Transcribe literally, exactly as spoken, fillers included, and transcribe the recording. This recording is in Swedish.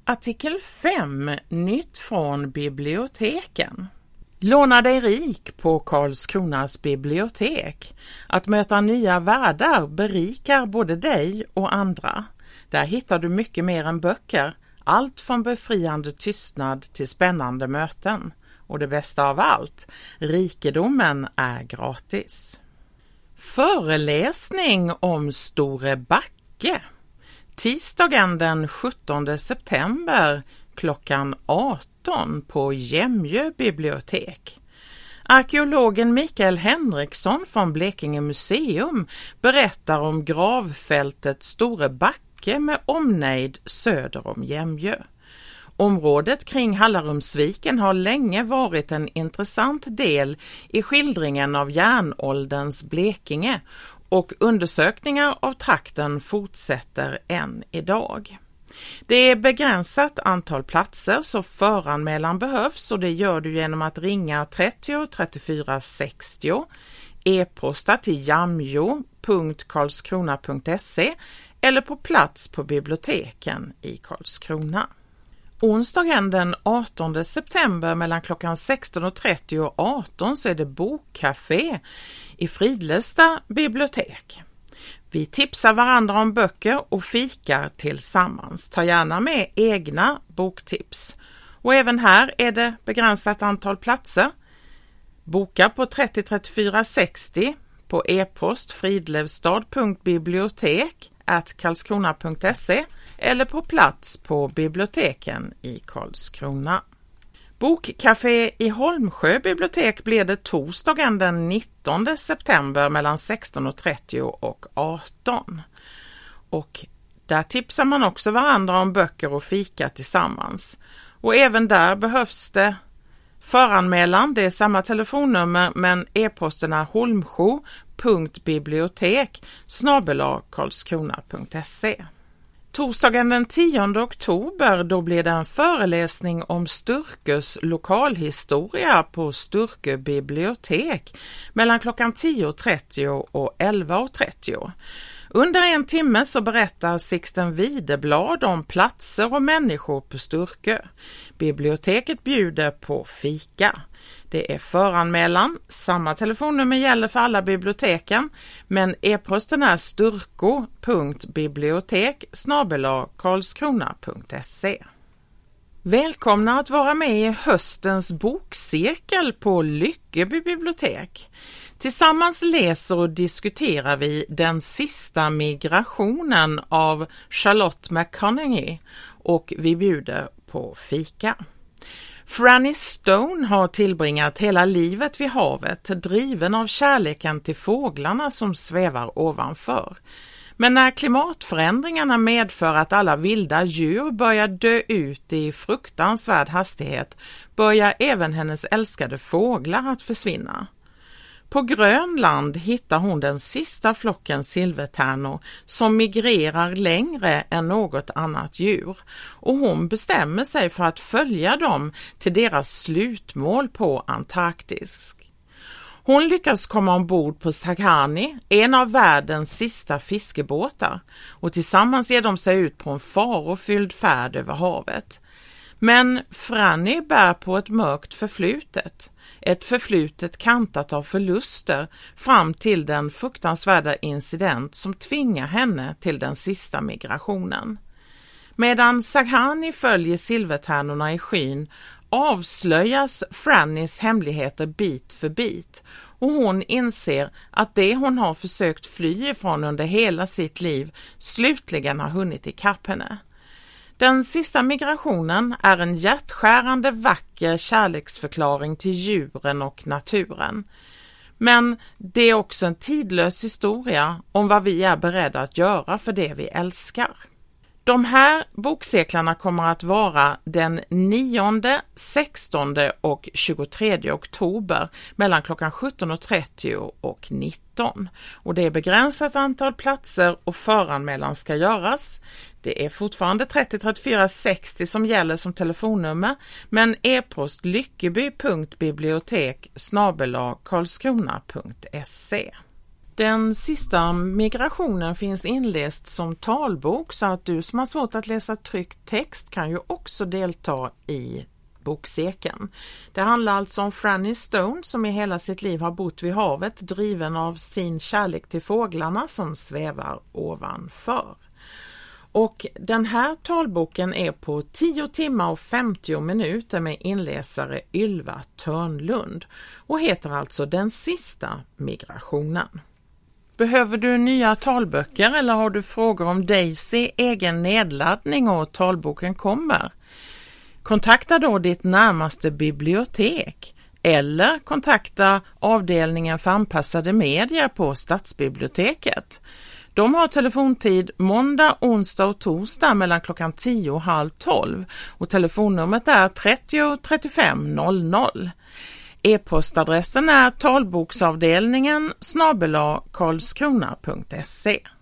Artikel fem. Nytt från biblioteken. Låna dig rik på Karlskronas bibliotek. Att möta nya världar berikar både dig och andra. Där hittar du mycket mer än böcker. Allt från befriande tystnad till spännande möten. Och det bästa av allt, rikedomen är gratis. Föreläsning om Store Backe. Tisdagen den sjuttonde september klockan arton på Jämjö bibliotek. Arkeologen Mikael Henriksson från Blekinge museum berättar om gravfältet Store Backe med omnejd söder om Jämjö. Området kring Hallarumsviken har länge varit en intressant del i skildringen av järnålderns Blekinge och undersökningar av trakten fortsätter än idag. Det är begränsat antal platser så föranmälan behövs och det gör du genom att ringa trettio trettiofyra sextio, e-posta till jamjo punkt karlskrona punkt se eller på plats på biblioteken i Karlskrona. Onsdagen den artonde september mellan klockan sexton och trettio och arton så är det bokcafé i Fridlesta bibliotek. Vi tipsar varandra om böcker och fikar tillsammans. Ta gärna med egna boktips. Och även här är det begränsat antal platser. Boka på trettio trettiofyra sextio på e-post fridlevstad punkt bibliotek at karlskrona punkt se eller på plats på biblioteken i Karlskrona. Bokcafé i Holmsjö bibliotek blir det torsdagen den nittonde september mellan sexton och trettio och arton. Och där tipsar man också varandra om böcker och fika tillsammans. Och även där behövs det föranmälan, det är samma telefonnummer men e-posten är holmsjo punkt bibliotek snabel-a karlskrona punkt se. Torsdagen den tionde oktober då blir det en föreläsning om Sturkes lokalhistoria på Sturke bibliotek mellan klockan tio trettio och elva trettio. Under en timme så berättar Sixten Widerblad om platser och människor på Sturke. Biblioteket bjuder på fika. Det är föranmälan, samma telefonnummer gäller för alla biblioteken, men e-posten är sturko punkt bibliotek snabel-a karlskrona punkt se. Välkomna att vara med i höstens bokcirkel på Lyckeby bibliotek. Tillsammans läser och diskuterar vi Den sista migrationen av Charlotte McConaughey och vi bjuder på fika. Franny Stone har tillbringat hela livet vid havet, driven av kärleken till fåglarna som svävar ovanför. Men när klimatförändringarna medför att alla vilda djur börjar dö ut i fruktansvärd hastighet, börjar även hennes älskade fåglar att försvinna. På Grönland hittar hon den sista flocken silvertärnor som migrerar längre än något annat djur och hon bestämmer sig för att följa dem till deras slutmål på Antarktis. Hon lyckas komma ombord på Saghani, en av världens sista fiskebåtar, och tillsammans ger de sig ut på en farofylld färd över havet. Men Franny bär på ett mörkt förflutet. Ett förflutet kantat av förluster fram till den fruktansvärda incident som tvingar henne till den sista migrationen. Medan Saghani följer silvertärnorna i skyn avslöjas Frannys hemligheter bit för bit och hon inser att det hon har försökt fly ifrån under hela sitt liv slutligen har hunnit ikapp henne. Den sista migrationen är en hjärtskärande vacker kärleksförklaring till djuren och naturen. Men det är också en tidlös historia om vad vi är beredda att göra för det vi älskar. De här bokcirklarna kommer att vara den nionde, sextonde och tjugotredje oktober mellan klockan sjutton trettio och nitton. Och det är begränsat antal platser och föranmälan ska göras. Det är fortfarande trettio trettiofyra sextio som gäller som telefonnummer, men e-post lyckeby punkt bibliotek snabel-a karlskrona punkt se. Den sista migrationen finns inläst som talbok, så att du som har svårt att läsa tryckt text kan ju också delta i bokseken. Det handlar alltså om Franny Stone som i hela sitt liv har bott vid havet, driven av sin kärlek till fåglarna som svävar ovanför. Och den här talboken är på tio timmar och femtio minuter med inläsare Ylva Törnlund och heter alltså Den sista migrationen. Behöver du nya talböcker eller har du frågor om Daisy egen nedladdning och talboken kommer? Kontakta då ditt närmaste bibliotek eller kontakta avdelningen för anpassade medier på Stadsbiblioteket. De har telefontid måndag, onsdag och torsdag mellan klockan tio och halv tolv och telefonnumret är trettio trettiofem noll noll. E-postadressen är talboksavdelningen snabel-a karlskrona punkt se.